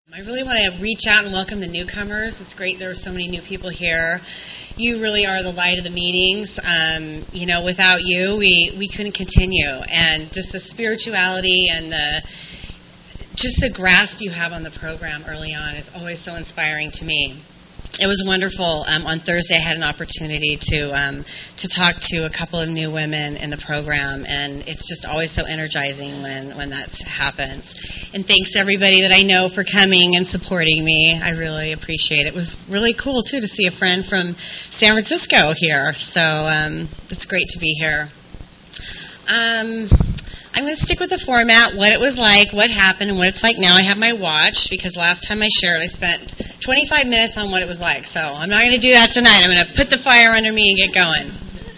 I really want to reach out and welcome the newcomers. It's great there are so many new people here. You really are the light of the meetings. Without you, we couldn't continue. And just the spirituality and the grasp you have on the program early on is always so inspiring to me. It was wonderful. On Thursday, I had an opportunity to talk to a couple of new women in the program, and it's just always so energizing when that happens. And thanks everybody that I know for coming and supporting me. I really appreciate it. It was really cool too to see a friend from San Francisco here. So it's great to be here. I'm going to stick with the format, what it was like, what happened, and what it's like now. I have my watch because last time I shared, I spent 25 minutes on what it was like. So I'm not going to do that tonight. I'm going to put the fire under me and get going.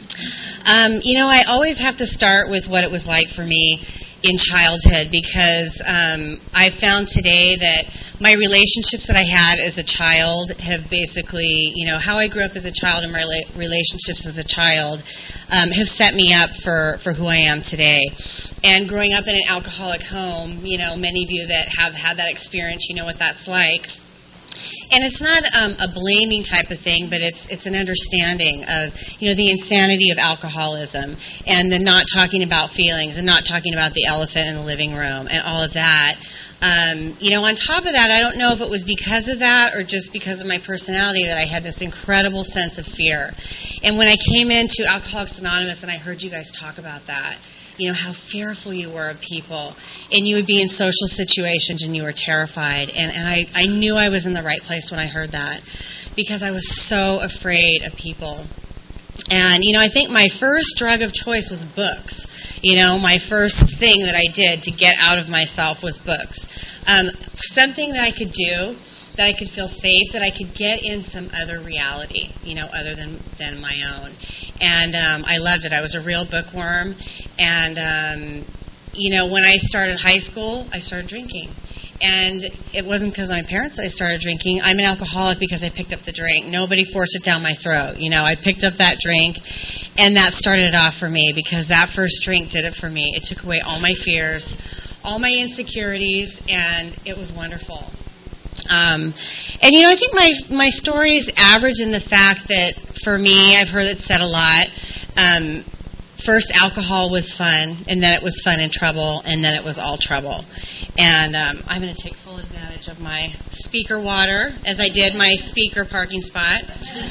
I always have to start with what it was like for me in childhood because I found today that my relationships that I had as a child have basically, how I grew up as a child and my relationships as a child have set me up for who I am today. And growing up in an alcoholic home, many of you that have had that experience, you know what that's like. And it's not a blaming type of thing, but it's an understanding of, the insanity of alcoholism and the not talking about feelings and not talking about the elephant in the living room and all of that. On top of that, I don't know if it was because of that or just because of my personality that I had this incredible sense of fear. And when I came into Alcoholics Anonymous and I heard you guys talk about that, how fearful you were of people, and you would be in social situations and you were terrified. And I knew I was in the right place when I heard that because I was so afraid of people. And, I think my first drug of choice was books. My first thing that I did to get out of myself was books. Something that I could do, that I could feel safe, that I could get in some other reality, other than my own. And I loved it. I was a real bookworm. And, when I started high school, I started drinking. And it wasn't because of my parents I started drinking. I'm an alcoholic because I picked up the drink. Nobody forced it down my throat. I picked up that drink, and that started it off for me because that first drink did it for me. It took away all my fears, all my insecurities, and it was wonderful. I think my story is average in the fact that, for me, I've heard it said a lot, first alcohol was fun, and then it was fun and trouble, and then it was all trouble. And I'm going to take full advantage of my speaker water, as I did my speaker parking spot.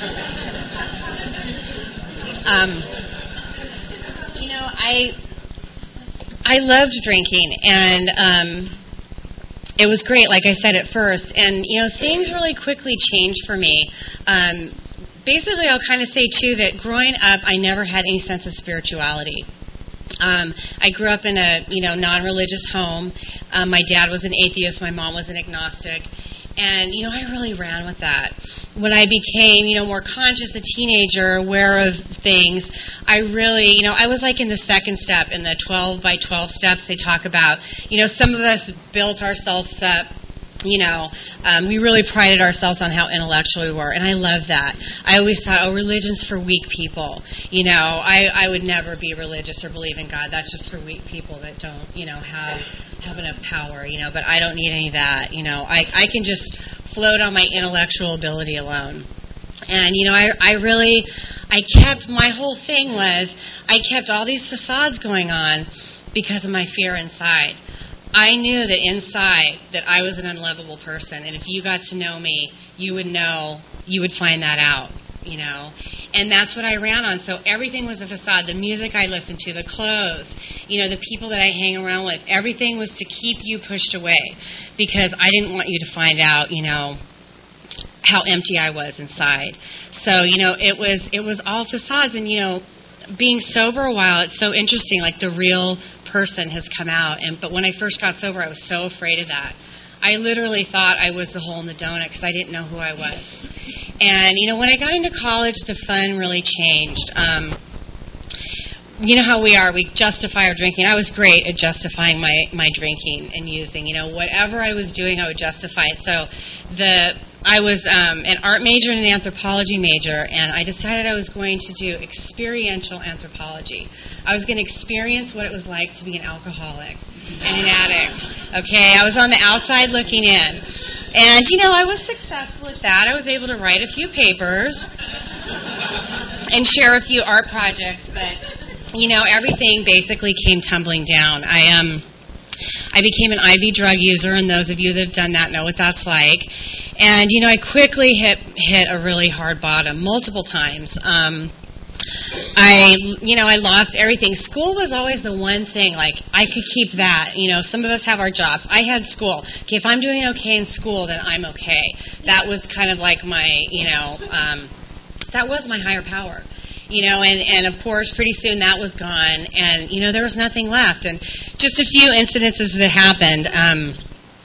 I loved drinking, and it was great, like I said at first. And, things really quickly changed for me. Basically, I'll kind of say, too, that growing up, I never had any sense of spirituality. I grew up in a, non-religious home. My dad was an atheist. My mom was an agnostic. And, I really ran with that. When I became, more conscious, a teenager, aware of things, I really, I was like in the second step, in the 12 by 12 steps they talk about. Some of us built ourselves up. We really prided ourselves on how intellectual we were, and I love that. I always thought, religion's for weak people. I would never be religious or believe in God. That's just for weak people that don't, have enough power, but I don't need any of that. I can just float on my intellectual ability alone. And, my whole thing was, I kept all these facades going on because of my fear inside. I knew that inside that I was an unlovable person, and if you got to know me, you would find that out, And that's what I ran on. So everything was a facade. The music I listened to, the clothes, the people that I hang around with, everything was to keep you pushed away because I didn't want you to find out, how empty I was inside. So, it was all facades, and, being sober a while, it's so interesting, like the real person has come out. But when I first got sober, I was so afraid of that. I literally thought I was the hole in the donut because I didn't know who I was. And, when I got into college, the fun really changed. You know how we are. We justify our drinking. I was great at justifying my drinking and using. Whatever I was doing, I would justify it. So I was an art major and an anthropology major, and I decided I was going to do experiential anthropology. I was going to experience what it was like to be an alcoholic and an addict. Okay, I was on the outside looking in. And, I was successful at that. I was able to write a few papers and share a few art projects, but, everything basically came tumbling down. I became an IV drug user, and those of you that have done that know what that's like. And, I quickly hit a really hard bottom multiple times. I lost everything. School was always the one thing, like, I could keep that. Some of us have our jobs. I had school. Okay, if I'm doing okay in school, then I'm okay. That was kind of like my, that was my higher power. And of course, pretty soon that was gone, and, there was nothing left. And just a few incidences that happened.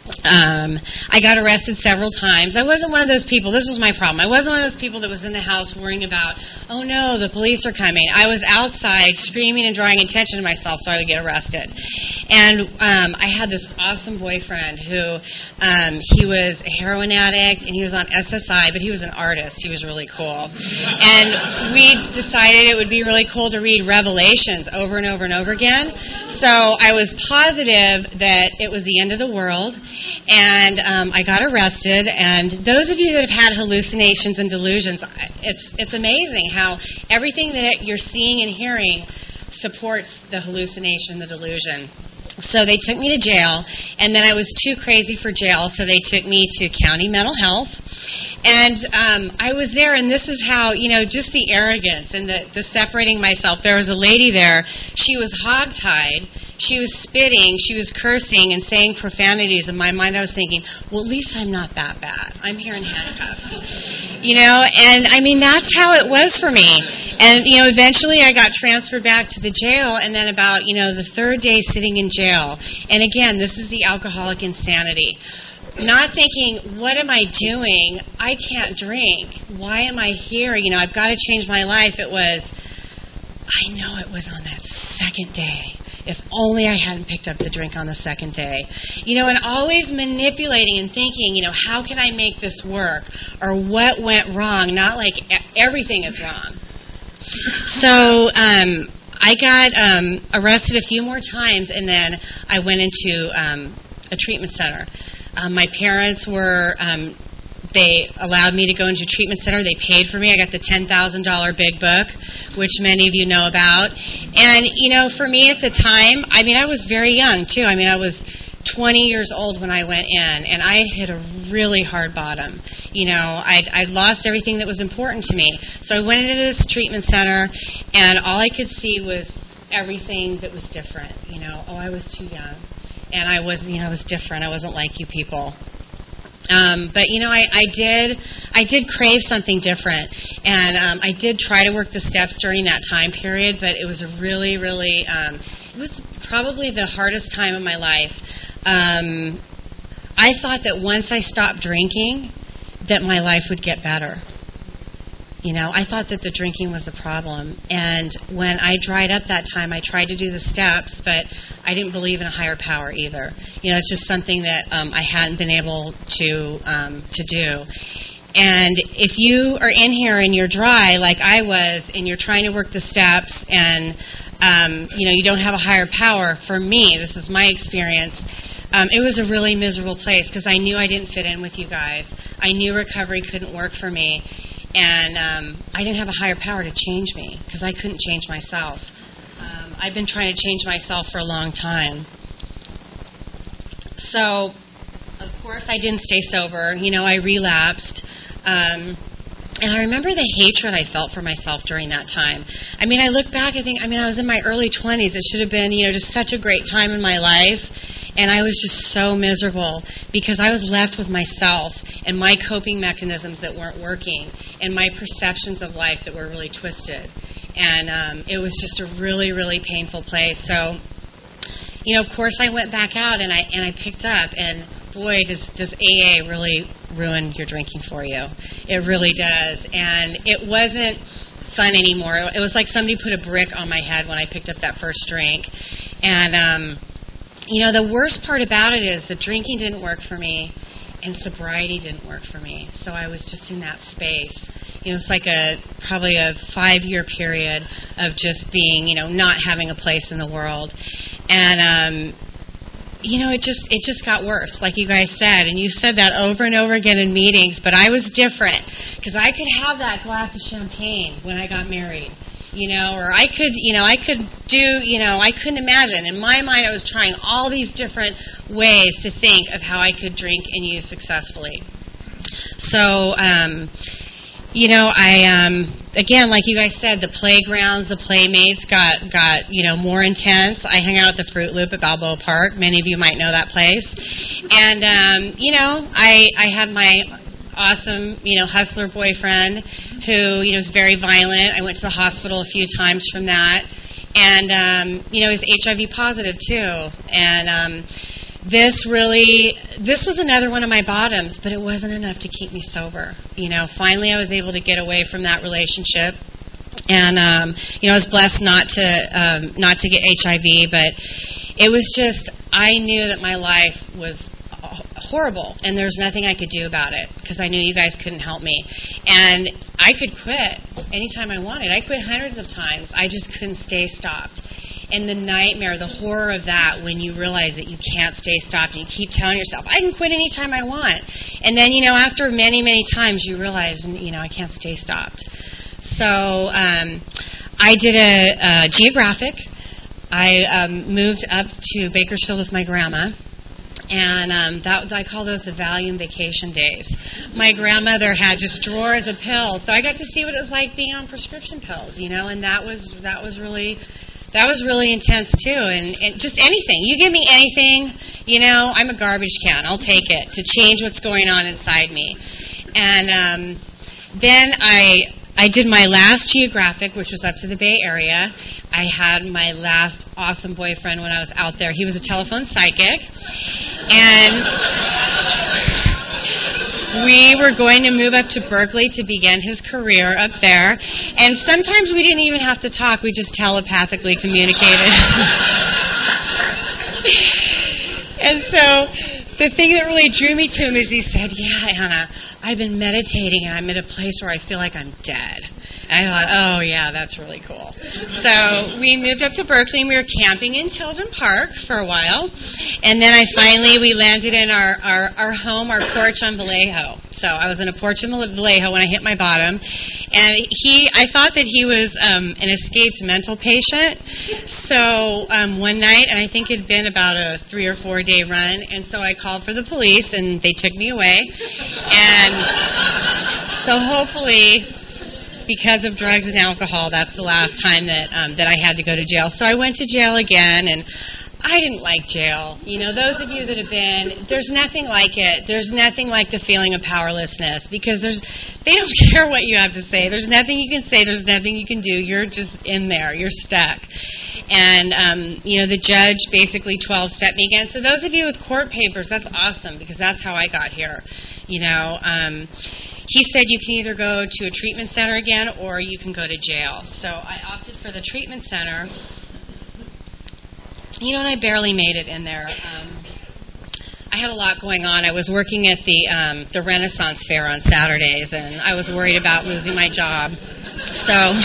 I got arrested several times. I wasn't one of those people. This was my problem. I wasn't one of those people that was in the house worrying about, oh no, the police are coming. I was outside screaming and drawing attention to myself so I would get arrested. And I had this awesome boyfriend who, he was a heroin addict and he was on SSI, but he was an artist. He was really cool. And we decided it would be really cool to read Revelations over and over and over again. So I was positive that it was the end of the world. And I got arrested, and those of you that have had hallucinations and delusions, it's amazing how everything that you're seeing and hearing supports the hallucination, the delusion. So they took me to jail, and then I was too crazy for jail, so they took me to county mental health. And I was there, and this is how, just the arrogance and the separating myself. There was a lady there. She was hogtied. She was spitting. She was cursing and saying profanities. In my mind, I was thinking, well, at least I'm not that bad. I'm here in handcuffs. And I mean, that's how it was for me. And, eventually I got transferred back to the jail, and then about, the third day sitting in jail. And again, this is the alcoholic insanity. Not thinking, what am I doing? I can't drink. Why am I here? I've got to change my life. I know it was on that second day. If only I hadn't picked up the drink on the second day. And always manipulating and thinking, how can I make this work? Or what went wrong? Not like everything is wrong. So I got arrested a few more times, and then I went into a treatment center. My parents were... They allowed me to go into a treatment center. They paid for me. I got the $10,000 big book, which many of you know about. And, for me at the time, I was very young, too. I was 20 years old when I went in, and I had hit a really hard bottom. I'd lost everything that was important to me. So I went into this treatment center, and all I could see was everything that was different. I was too young. And I was different. I wasn't like you people. But I did crave something different, and I did try to work the steps during that time period, but it was a really, really, it was probably the hardest time of my life. I thought that once I stopped drinking, that my life would get better. I thought that the drinking was the problem, and when I dried up that time, I tried to do the steps, but I didn't believe in a higher power either. It's just something that I hadn't been able to do. And if you are in here and you're dry, like I was, and you're trying to work the steps, and you don't have a higher power, for me, this is my experience, it was a really miserable place because I knew I didn't fit in with you guys. I knew recovery couldn't work for me. And I didn't have a higher power to change me because I couldn't change myself. I've been trying to change myself for a long time. So, of course, I didn't stay sober. I relapsed. And I remember the hatred I felt for myself during that time. I look back, I was in my early 20s. It should have been, just such a great time in my life. And I was just so miserable because I was left with myself and my coping mechanisms that weren't working and my perceptions of life that were really twisted. And it was just a really, really painful place. So, of course, I went back out and I picked up. And, boy, does AA really ruin your drinking for you. It really does. And it wasn't fun anymore. It was like somebody put a brick on my head when I picked up that first drink. And... the worst part about it is the drinking didn't work for me and sobriety didn't work for me. So I was just in that space. It's like probably a 5-year period of just being, not having a place in the world. And, it just got worse, like you guys said, and you said that over and over again in meetings. But I was different because I could have that glass of champagne when I got married, or I could do, I couldn't imagine. In my mind, I was trying all these different ways to think of how I could drink and use successfully. So, again, like you guys said, the playgrounds, the playmates got more intense. I hung out at the Fruit Loop at Balboa Park. Many of you might know that place. And, I had my awesome, hustler boyfriend who, was very violent. I went to the hospital a few times from that. And, he was HIV positive, too. And, this was another one of my bottoms, but it wasn't enough to keep me sober. Finally I was able to get away from that relationship. And, I was blessed not to get HIV, but it was just, I knew that my life was horrible, and there's nothing I could do about it, because I knew you guys couldn't help me. And I could quit anytime I wanted. I quit hundreds of times. I just couldn't stay stopped. And the nightmare, the horror of that, when you realize that you can't stay stopped, and you keep telling yourself, I can quit anytime I want. And then, after many, many times, you realize, I can't stay stopped. So I did a geographic. I moved up to Bakersfield with my grandma. And I call those the Valium vacation days. My grandmother had just drawers of pills, so I got to see what it was like being on prescription pills, and that was really intense too. And just anything, you give me anything, I'm a garbage can. I'll take it to change what's going on inside me. And then I did my last geographic, which was up to the Bay Area. I had my last awesome boyfriend when I was out there. He was a telephone psychic. And we were going to move up to Berkeley to begin his career up there. And sometimes we didn't even have to talk. We just telepathically communicated. And so the thing that really drew me to him is he said, yeah, Anna, I've been meditating and I'm at a place where I feel like I'm dead. And I thought, oh, yeah, that's really cool. So we moved up to Berkeley and we were camping in Tilden Park for a while. And then we landed in our home, our porch on Vallejo. So I was in a porch in Vallejo when I hit my bottom. And I thought that he was an escaped mental patient. So one night, and I think it had been about a 3 or 4 day run, and so I called for the police and they took me away. And so hopefully, because of drugs and alcohol, that's the last time that I had to go to jail. So I went to jail again, and I didn't like jail. Those of you that have been, there's nothing like it. There's nothing like the feeling of powerlessness, because they don't care what you have to say. There's nothing you can say. There's nothing you can do. You're just in there. You're stuck. And, the judge basically 12-stepped me again. So those of you with court papers, that's awesome, because that's how I got here. He said you can either go to a treatment center again or you can go to jail. So I opted for the treatment center. And I barely made it in there. I had a lot going on. I was working at the Renaissance Fair on Saturdays, and I was worried about losing my job. So,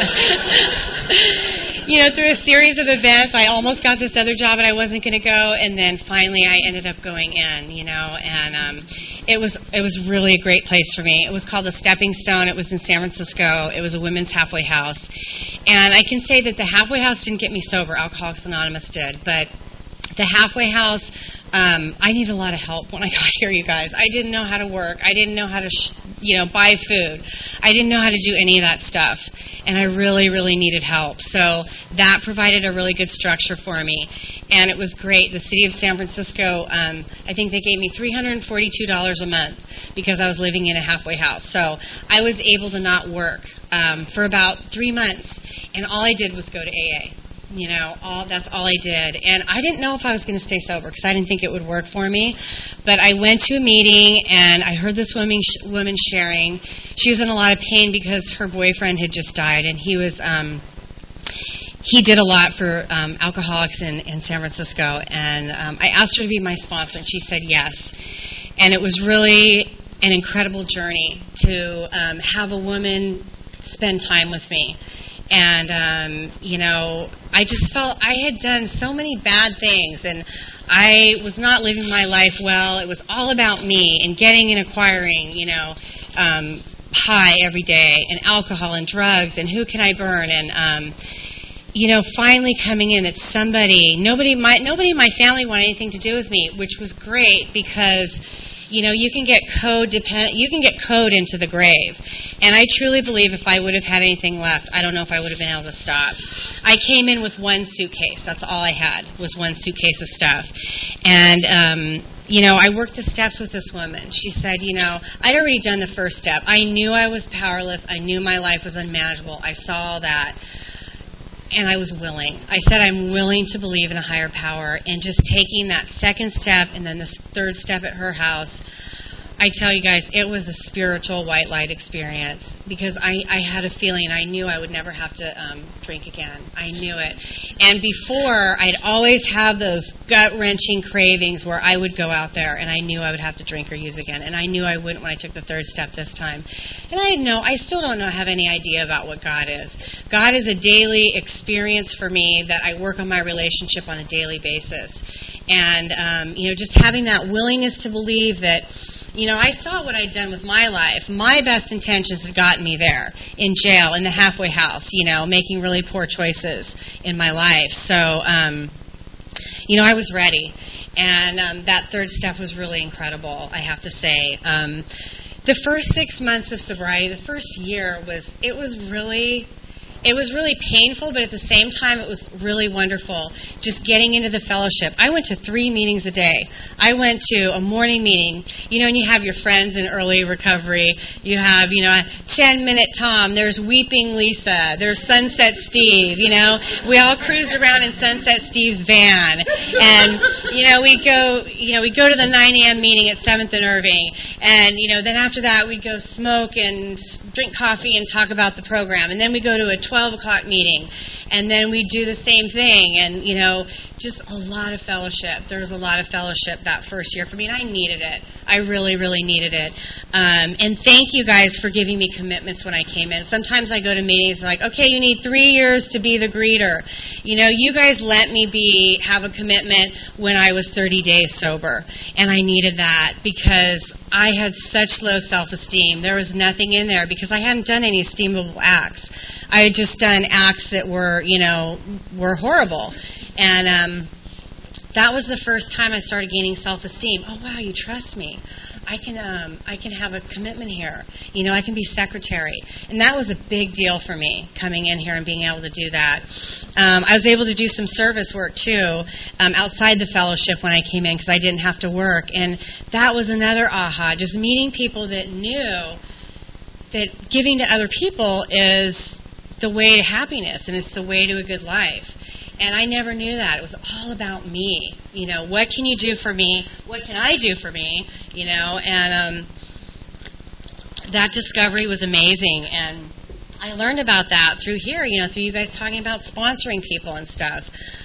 through a series of events, I almost got this other job, and I wasn't going to go. And then finally, I ended up going in. And it was really a great place for me. It was called the Stepping Stone. It was in San Francisco. It was a women's halfway house. And I can say that the halfway house didn't get me sober. Alcoholics Anonymous did. But the halfway house, I needed a lot of help when I got here, you guys. I didn't know how to work. I didn't know how to, buy food. I didn't know how to do any of that stuff. And I really, really needed help. So that provided a really good structure for me. And it was great. The city of San Francisco, I think they gave me $342 a month because I was living in a halfway house. So I was able to not work for about 3 months. And all I did was go to AA. That's all I did. And I didn't know if I was going to stay sober because I didn't think it would work for me. But I went to a meeting and I heard this woman sharing. She was in a lot of pain because her boyfriend had just died, and he did a lot for alcoholics in San Francisco. And I asked her to be my sponsor, and she said yes. And it was really an incredible journey to have a woman spend time with me. And, I just felt I had done so many bad things, and I was not living my life well. It was all about me and getting and acquiring, high every day, and alcohol and drugs, and who can I burn, and, finally coming in that nobody in my family wanted anything to do with me, which was great because, you can get code into the grave. And I truly believe if I would have had anything left, I don't know if I would have been able to stop. I came in with one suitcase. That's all I had, was one suitcase of stuff. And, I worked the steps with this woman. She said, I'd already done the first step. I knew I was powerless. I knew my life was unmanageable. I saw all that. And I was willing. I said I'm willing to believe in a higher power. And just taking that second step and then the third step at her house, I tell you guys, it was a spiritual white light experience because I had a feeling. I knew I would never have to drink again. I knew it. And before, I'd always have those gut-wrenching cravings where I would go out there and I knew I would have to drink or use again. And I knew I wouldn't when I took the third step this time. And I still don't have any idea about what God is. God is a daily experience for me that I work on my relationship on a daily basis. And, just having that willingness to believe that, I saw what I'd done with my life. My best intentions had gotten me there, in jail, in the halfway house, making really poor choices in my life. So, I was ready. And that third step was really incredible, I have to say. The first 6 months of sobriety, the first year, it was really painful, but at the same time, it was really wonderful just getting into the fellowship. I went to 3 meetings a day. I went to a morning meeting, and you have your friends in early recovery. You have, 10-minute Tom. There's Weeping Lisa. There's Sunset Steve. We all cruised around in Sunset Steve's van. And, we'd go to the 9 a.m. meeting at 7th and Irving. And, then after that, we'd go smoke and drink coffee and talk about the program. And then we go to a 12 o'clock meeting, and then we do the same thing, and, just a lot of fellowship. There was a lot of fellowship that first year for me, and I needed it. I really, really needed it. And thank you guys for giving me commitments when I came in. Sometimes I go to meetings like, okay, you need 3 years to be the greeter. You guys let me have a commitment when I was 30 days sober, and I needed that because I had such low self-esteem. There was nothing in there because I hadn't done any esteemable acts. I had just done acts that were horrible. And that was the first time I started gaining self-esteem. Oh, wow, you trust me. I can have a commitment here. I can be secretary. And that was a big deal for me, coming in here and being able to do that. I was able to do some service work, too, outside the fellowship when I came in because I didn't have to work. And that was another aha, just meeting people that knew that giving to other people is the way to happiness and it's the way to a good life. And I never knew that. It was all about me. What can you do for me? What can I do for me? And that discovery was amazing. And I learned about that through here, through you guys talking about sponsoring people and stuff.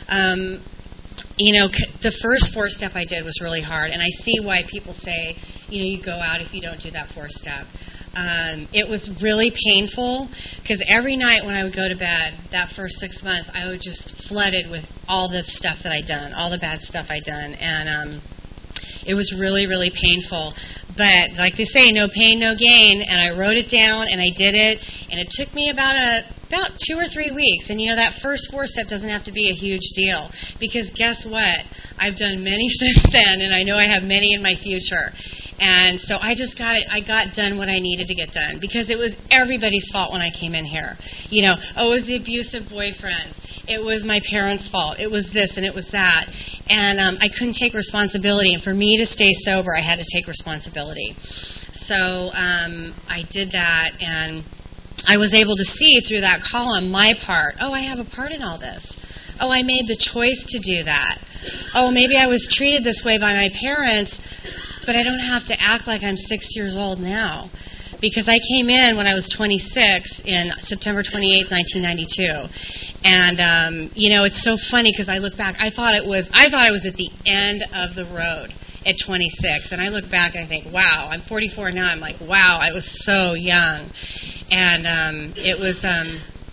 The first 4-step I did was really hard. And I see why people say, you go out if you don't do that 4-step. It was really painful because every night when I would go to bed, that first 6 months, I was just flooded with all the stuff that I'd done, all the bad stuff I'd done. And it was really, really painful. But like they say, no pain, no gain. And I wrote it down and I did it. And it took me about 2 or 3 weeks. And that first 4-step doesn't have to be a huge deal. Because guess what? I've done many since then, and I know I have many in my future. And so I got done what I needed to get done because it was everybody's fault when I came in here. It was the abusive boyfriends. It was my parents' fault. It was this and it was that. And I couldn't take responsibility. And for me to stay sober, I had to take responsibility. So I did that, and I was able to see through that column my part. Oh, I have a part in all this. Oh, I made the choice to do that. Oh, maybe I was treated this way by my parents, but I don't have to act like I'm 6 years old now. Because I came in when I was 26 in September 28, 1992. And, it's so funny because I look back. I thought it was at the end of the road at 26. And I look back and I think, wow, I'm 44 now. I'm like, wow, I was so young. And it was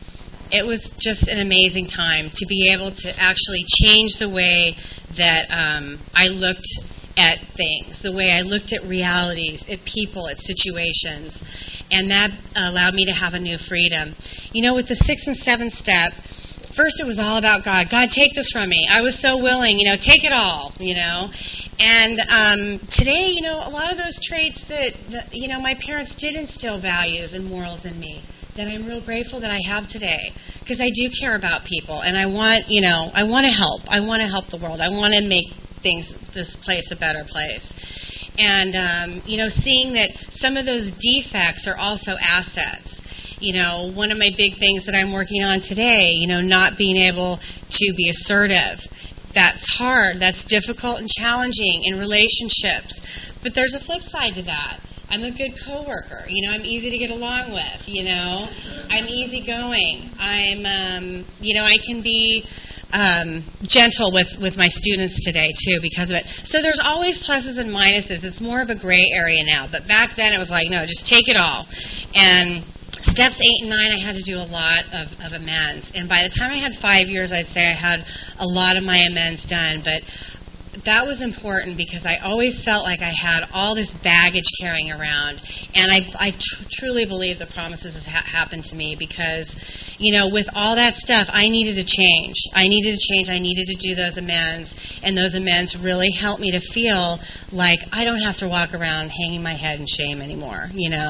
it was just an amazing time to be able to actually change the way that I looked at things, the way I looked at realities, at people, at situations, and that allowed me to have a new freedom. You know, with the 6th and 7th step, first it was all about God. God, take this from me. I was so willing, take it all, And today, a lot of those traits that my parents did instill values and morals in me that I'm real grateful that I have today, because I do care about people, and I want to help. I want to help the world. I want to make this place a better place. And, seeing that some of those defects are also assets. One of my big things that I'm working on today, not being able to be assertive. That's hard. That's difficult and challenging in relationships. But there's a flip side to that. I'm a good coworker. I'm easy to get along with. I'm easygoing. I can be gentle with my students today, too, because of it. So there's always pluses and minuses. It's more of a gray area now. But back then it was like, no, just take it all. And steps 8 and 9, I had to do a lot of amends. And by the time I had 5 years, I'd say I had a lot of my amends done. But that was important because I always felt like I had all this baggage carrying around. And I truly believe the promises have happened to me because, with all that stuff, I needed to change. I needed to do those amends. And those amends really helped me to feel like I don't have to walk around hanging my head in shame anymore.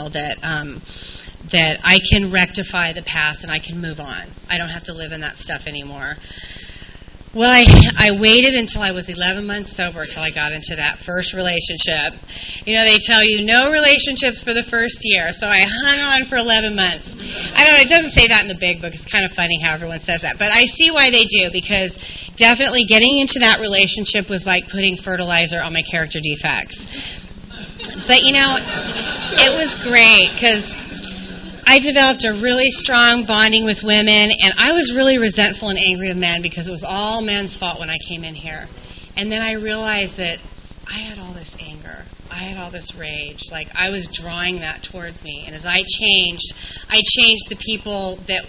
That I can rectify the past and I can move on. I don't have to live in that stuff anymore. Well, I waited until I was 11 months sober till I got into that first relationship. They tell you no relationships for the first year, so I hung on for 11 months. I don't know, it doesn't say that in the big book. It's kind of funny how everyone says that. But I see why they do, because definitely getting into that relationship was like putting fertilizer on my character defects. But, it was great, because I developed a really strong bonding with women, and I was really resentful and angry with men because it was all men's fault when I came in here. And then I realized that I had all this anger. I had all this rage. Like, I was drawing that towards me. And as I changed the people that,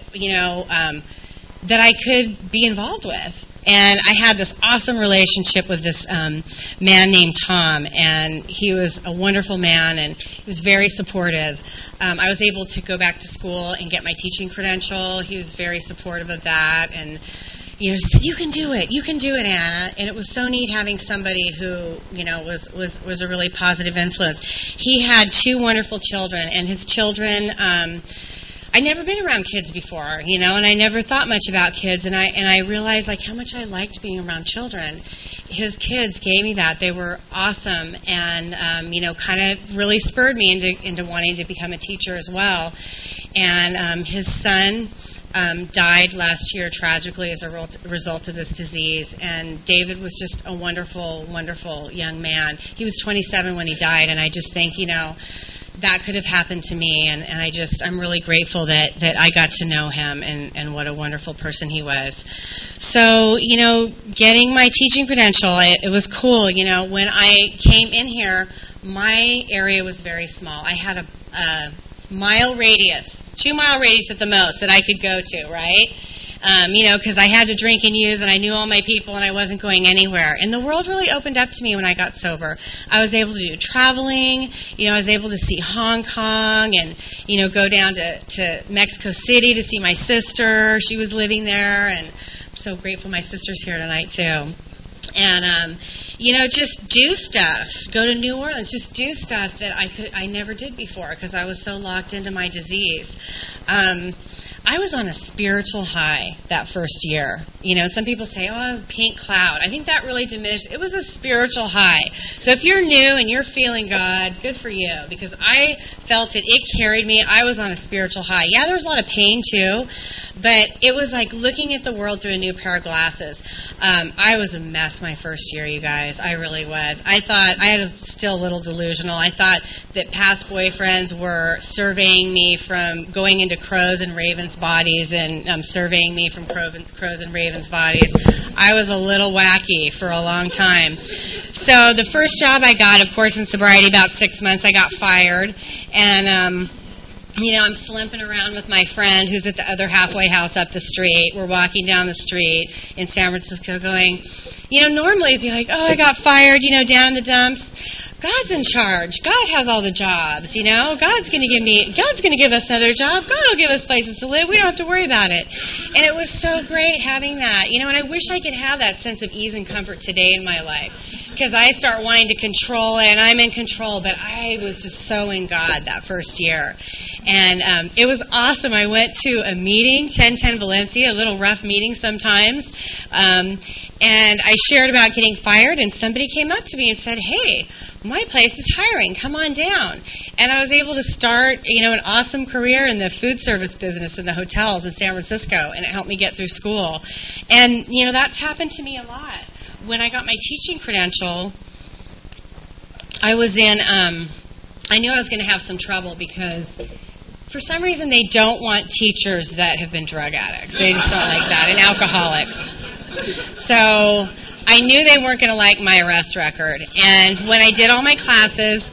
that I could be involved with. And I had this awesome relationship with this man named Tom, and he was a wonderful man, and he was very supportive. I was able to go back to school and get my teaching credential. He was very supportive of that, and he said, "You can do it, Anna." And it was so neat having somebody who was a really positive influence. He had 2 wonderful children, and his children. I'd never been around kids before, and I never thought much about kids, and I realized how much I liked being around children. His kids gave me that. They were awesome, and kind of really spurred me into wanting to become a teacher as well. And his son died last year tragically as a result of this disease, and David was just a wonderful, wonderful young man. He was 27 when he died, and I just think, that could have happened to me, and I'm really grateful that I got to know him and what a wonderful person he was. So, getting my teaching credential, it was cool. When I came in here, my area was very small. I had a mile radius, 2-mile radius at the most that I could go to, right? Because I had to drink and use, and I knew all my people, and I wasn't going anywhere. And the world really opened up to me when I got sober. I was able to do traveling. I was able to see Hong Kong and, go down to Mexico City to see my sister. She was living there, and I'm so grateful my sister's here tonight, too. And, just do stuff. Go to New Orleans. Just do stuff that I never did before because I was so locked into my disease. I was on a spiritual high that first year. Some people say, pink cloud. I think that really diminished. It was a spiritual high. So if you're new and you're feeling God, good for you, because I felt it. It carried me. I was on a spiritual high. Yeah, there was a lot of pain too, but it was like looking at the world through a new pair of glasses. I was a mess my first year, you guys. I really was. I thought, I had still a little delusional. I thought that past boyfriends were surveying me from going into crows and ravens' bodies and surveying me from crows and ravens' bodies. I was a little wacky for a long time. So the first job I got, of course, in sobriety, about 6 months, I got fired. And I'm slimping around with my friend who's at the other halfway house up the street. We're walking down the street in San Francisco going, normally it'd be like, oh, I got fired, down in the dumps. God's in charge. God has all the jobs, God's going to give us another job. God will give us places to live. We don't have to worry about it. And it was so great having that, and I wish I could have that sense of ease and comfort today in my life. Because I start wanting to control it, and I'm in control, but I was just so in God that first year. And it was awesome. I went to a meeting, 1010 Valencia, a little rough meeting sometimes, and I shared about getting fired, and somebody came up to me and said, hey, my place is hiring. Come on down. And I was able to start, an awesome career in the food service business in the hotels in San Francisco, and it helped me get through school. And, that's happened to me a lot. When I got my teaching credential, I was in, I knew I was going to have some trouble because for some reason they don't want teachers that have been drug addicts. They just don't like that, and alcoholics. So I knew they weren't going to like my arrest record. And when I did all my classes,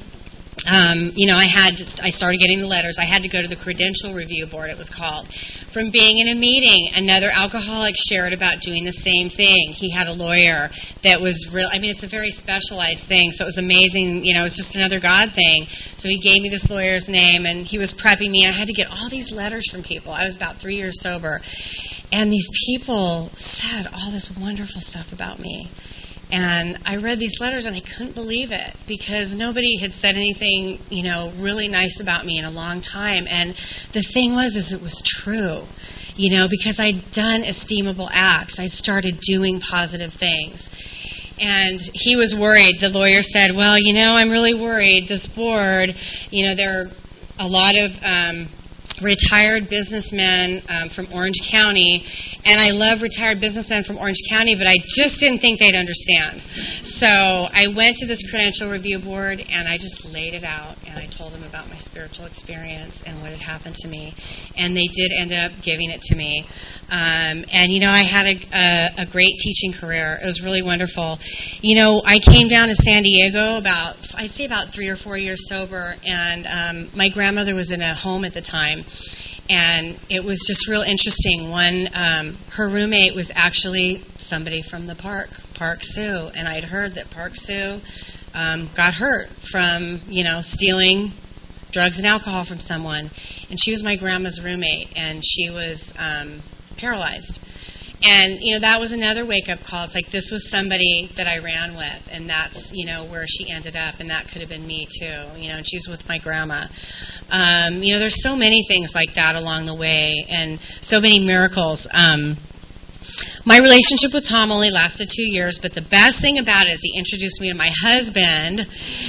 I started getting the letters. I had to go to the Credential Review Board, it was called. From being in a meeting, another alcoholic shared about doing the same thing. He had a lawyer that was it's a very specialized thing, so it was amazing. It was just another God thing. So he gave me this lawyer's name, and he was prepping me, and I had to get all these letters from people. I was about 3 years sober. And these people said all this wonderful stuff about me. And I read these letters, and I couldn't believe it because nobody had said anything, really nice about me in a long time. And the thing was, it was true, because I'd done esteemable acts. I'd started doing positive things. And he was worried. The lawyer said, well, I'm really worried. This board, there are a lot of retired businessmen from Orange County, and I love retired businessmen from Orange County, but I just didn't think they'd understand. So I went to this Credential Review Board, and I just laid it out, and I told them about my spiritual experience and what had happened to me, and they did end up giving it to me. And, I had a great teaching career. It was really wonderful. I came down to San Diego about 3 or 4 years sober, and my grandmother was in a home at the time. And it was just real interesting. Her roommate was actually somebody from the Park Sioux, and I'd heard that Park Sioux got hurt from, stealing drugs and alcohol from someone. And she was my grandma's roommate, and she was paralyzed. And, that was another wake-up call. It's like this was somebody that I ran with, and that's, where she ended up, and that could have been me, too. And she was with my grandma. There's so many things like that along the way, and so many miracles. My relationship with Tom only lasted 2 years, but the best thing about it is he introduced me to my husband,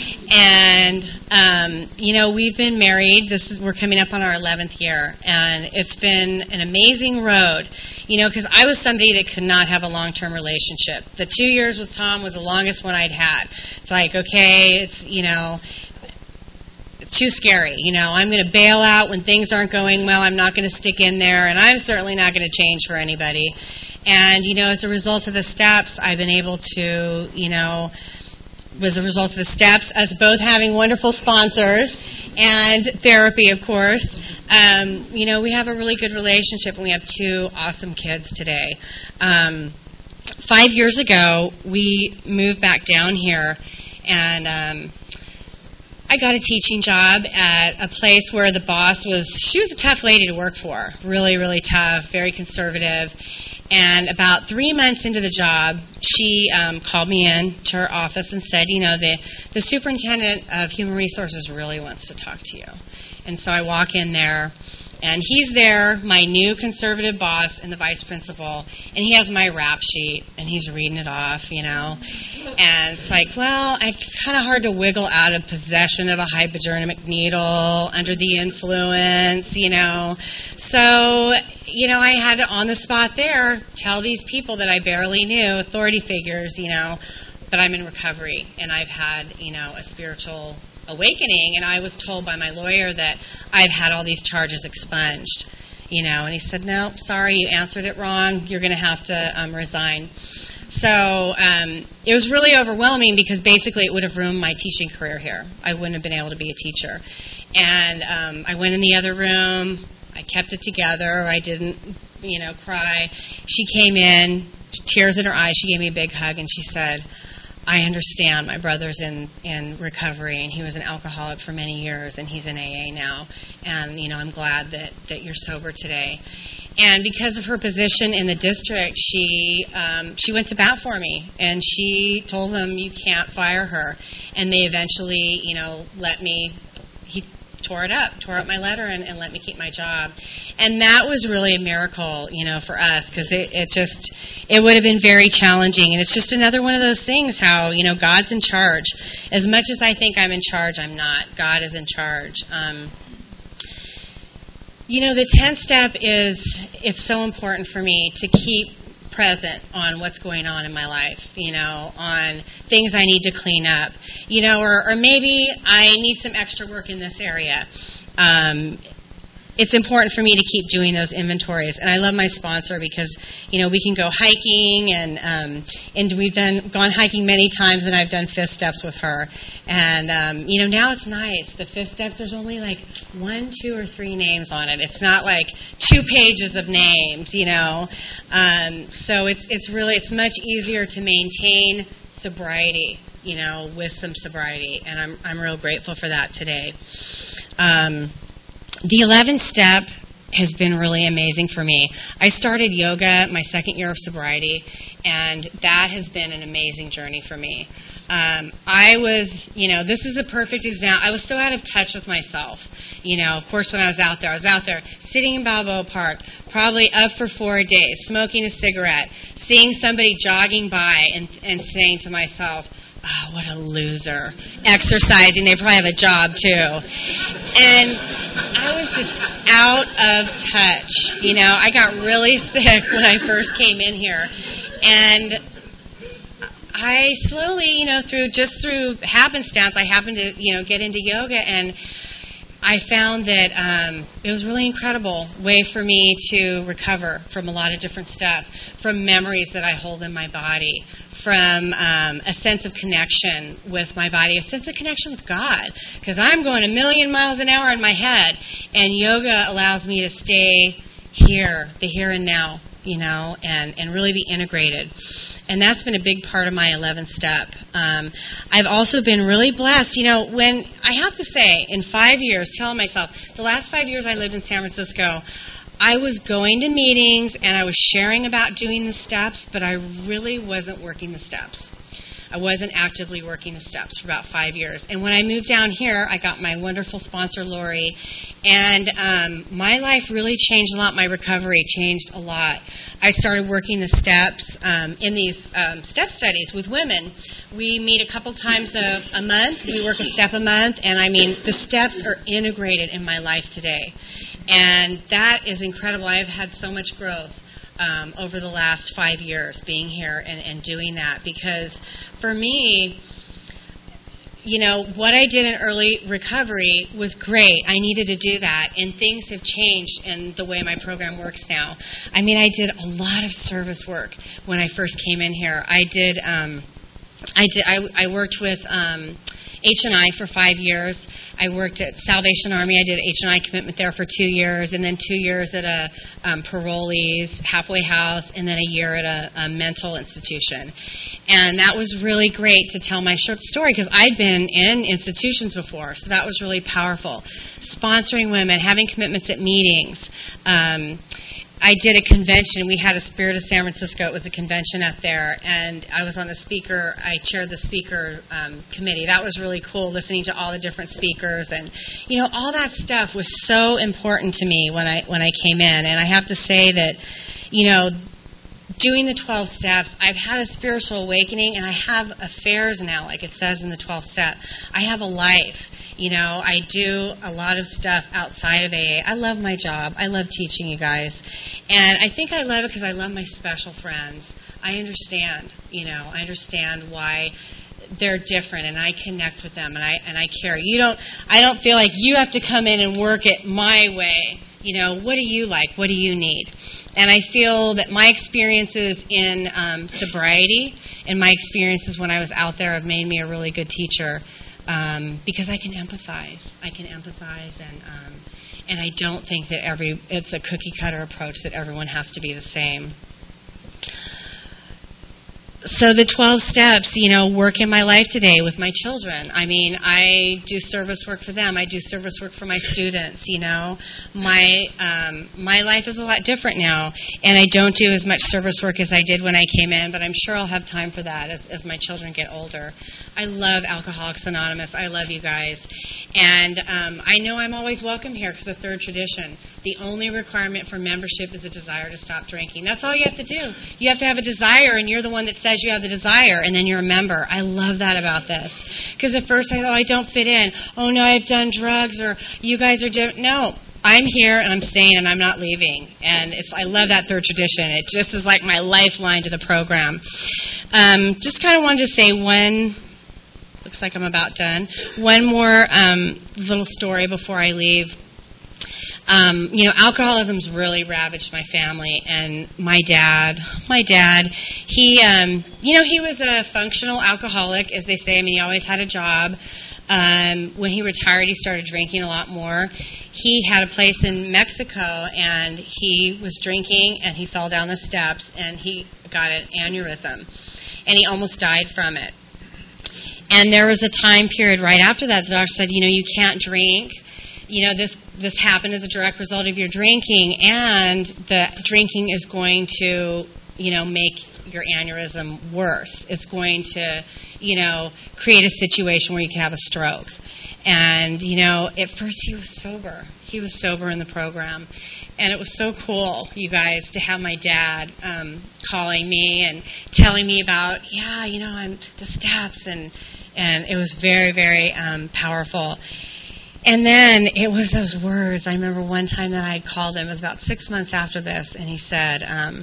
and, we've been married. We're coming up on our 11th year, and it's been an amazing road, because I was somebody that could not have a long-term relationship. The 2 years with Tom was the longest one I'd had. It's like, okay, it's, too scary. I'm going to bail out when things aren't going well. I'm not going to stick in there, and I'm certainly not going to change for anybody. And, as a result of the steps, I've been able to, as a result of the steps, us both having wonderful sponsors and therapy, of course, we have a really good relationship, and we have 2 awesome kids today. 5 years ago, we moved back down here, and I got a teaching job at a place where the boss she was a tough lady to work for, really, really tough, very conservative. And about 3 months into the job, she called me in to her office and said, the superintendent of human resources really wants to talk to you. And so I walk in there, and he's there, my new conservative boss and the vice principal, and he has my rap sheet, and he's reading it off, And it's like, well, it's kind of hard to wiggle out of possession of a hypodermic needle, under the influence, So, I had to, on the spot there, tell these people that I barely knew, authority figures, but I'm in recovery, and I've had, a spiritual awakening, and I was told by my lawyer that I've had all these charges expunged, and he said, no, sorry, you answered it wrong, you're going to have to resign. So it was really overwhelming because basically it would have ruined my teaching career here. I wouldn't have been able to be a teacher. And I went in the other room. I kept it together. I didn't, cry. She came in, tears in her eyes. She gave me a big hug, and she said, I understand. My brother's in recovery, and he was an alcoholic for many years, and he's in AA now. And, I'm glad that you're sober today. And because of her position in the district, she went to bat for me, and she told them, you can't fire her. And they eventually, let me. He tore up my letter, and let me keep my job. And that was really a miracle, for us, because it would have been very challenging. And it's just another one of those things how, God's in charge. As much as I think I'm in charge, I'm not. God is in charge. The 10th step it's so important for me to keep present on what's going on in my life, on things I need to clean up, or maybe I need some extra work in this area. It's important for me to keep doing those inventories. And I love my sponsor because, we can go hiking, and we've gone hiking many times, and I've done 5th steps with her. And, now it's nice. The 5th steps, there's only like 1, 2, or 3 names on it. It's not like 2 pages of names, So it's much easier to maintain sobriety, with some sobriety. And I'm real grateful for that today. The 11th step has been really amazing for me. I started yoga my 2nd year of sobriety, and that has been an amazing journey for me. I was, this is a perfect example. I was so out of touch with myself. Of course, when I was out there sitting in Balboa Park, probably up for 4 days, smoking a cigarette, seeing somebody jogging by and saying to myself, oh, what a loser. Exercising. They probably have a job, too. And I was just out of touch. I got really sick when I first came in here. And I slowly, through happenstance, I happened to, get into yoga, and I found that it was a really incredible way for me to recover from a lot of different stuff, from memories that I hold in my body, from a sense of connection with my body, a sense of connection with God, because I'm going 1,000,000 miles an hour in my head, and yoga allows me to stay here, the here and now, and really be integrated. And that's been a big part of my 11th step. I've also been really blessed. When I have to say, in 5 years, telling myself, the last 5 years I lived in San Francisco, I was going to meetings and I was sharing about doing the steps, but I really wasn't working the steps. I wasn't actively working the steps for about 5 years. And when I moved down here, I got my wonderful sponsor, Lori, and my life really changed a lot. My recovery changed a lot. I started working the steps in these step studies with women. We meet a couple times a month. We work a step a month, and the steps are integrated in my life today. And that is incredible. I've had so much growth over the last 5 years being here and doing that, because for me, what I did in early recovery was great. I needed to do that, and things have changed in the way my program works now. I did a lot of service work when I first came in here. I worked with H&I for 5 years. I worked at Salvation Army. I did H&I commitment there for 2 years, and then 2 years at a parolees halfway house, and then a year at a mental institution. And that was really great to tell my short story, because I'd been in institutions before, so that was really powerful. Sponsoring women, having commitments at meetings. I did a convention. We had a Spirit of San Francisco. It was a convention up there, and I was on the speaker. I chaired the speaker committee. That was really cool, listening to all the different speakers, and all that stuff was so important to me when I came in. And I have to say that, doing the 12 steps, I've had a spiritual awakening, and I have affairs now, like it says in the 12th step. I have a life. I do a lot of stuff outside of AA. I love my job. I love teaching you guys. And I think I love it because I love my special friends. I understand, I understand why they're different, and I connect with them, and I care. I don't feel like you have to come in and work it my way. What do you like? What do you need? And I feel that my experiences in sobriety and my experiences when I was out there have made me a really good teacher, because I can empathize. And I don't think that it's a cookie cutter approach that everyone has to be the same. So the 12 steps, work in my life today with my children. I mean, I do service work for them. I do service work for my students, My life is a lot different now, and I don't do as much service work as I did when I came in, but I'm sure I'll have time for that as my children get older. I love Alcoholics Anonymous. I love you guys. And I know I'm always welcome here because the third tradition. The only requirement for membership is a desire to stop drinking. That's all you have to do. You have to have a desire, and you're the one that says you have the desire, and then you're a member. I love that about this. Because at first I thought, I don't fit in. Oh, no, I've done drugs, or you guys are different. No, I'm here, and I'm staying, and I'm not leaving. And I love that third tradition. It just is like my lifeline to the program. Just kind of wanted to say looks like I'm about done. One more little story before I leave. Alcoholism's really ravaged my family, and my dad, he was a functional alcoholic, as they say. I mean, he always had a job. When he retired, he started drinking a lot more. He had a place in Mexico, and he was drinking, and he fell down the steps, and he got an aneurysm, and he almost died from it. And there was a time period right after that, the doctor said, you can't drink. This happened as a direct result of your drinking, and the drinking is going to, make your aneurysm worse. It's going to, create a situation where you can have a stroke. And, at first he was sober. He was sober in the program. And it was so cool, you guys, to have my dad calling me and telling me about, I'm the steps. And it was very, very powerful. And then it was those words. I remember one time that I called him. It was about 6 months after this, and he said, and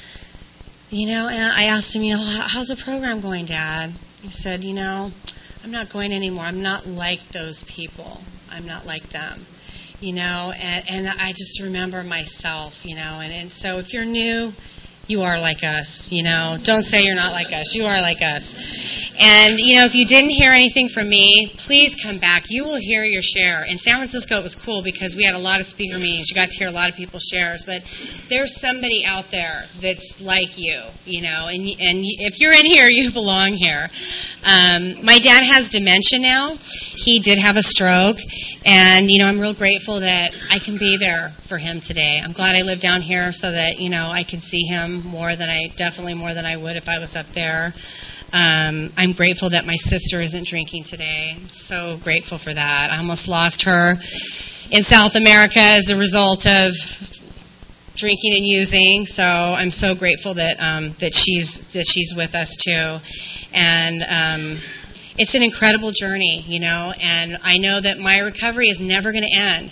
I asked him, how's the program going, Dad? He said, I'm not going anymore. I'm not like those people. I'm not like them, and I just remember myself, and so if you're new, you are like us, Don't say you're not like us. You are like us. And, if you didn't hear anything from me, please come back. You will hear your share. In San Francisco, it was cool because we had a lot of speaker meetings. You got to hear a lot of people's shares. But there's somebody out there that's like you, and if you're in here, you belong here. My dad has dementia now. He did have a stroke. And, I'm real grateful that I can be there for him today. I'm glad I live down here so that, I can see him definitely more than I would if I was up there. I'm grateful that my sister isn't drinking today. I'm so grateful for that. I almost lost her in South America as a result of drinking and using. So I'm so grateful that she's with us too. And it's an incredible journey, and I know that my recovery is never going to end.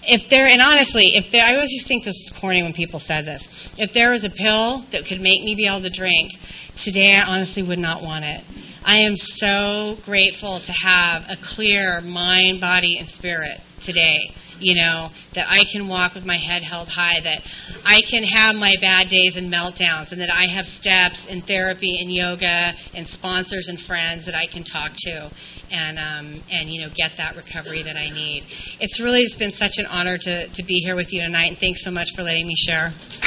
I always just think this is corny when people said this. If there was a pill that could make me be able to drink, today I honestly would not want it. I am so grateful to have a clear mind, body, and spirit today. That I can walk with my head held high, that I can have my bad days and meltdowns, and that I have steps and therapy and yoga and sponsors and friends that I can talk to and get that recovery that I need. It's really just been such an honor to be here with you tonight, and thanks so much for letting me share.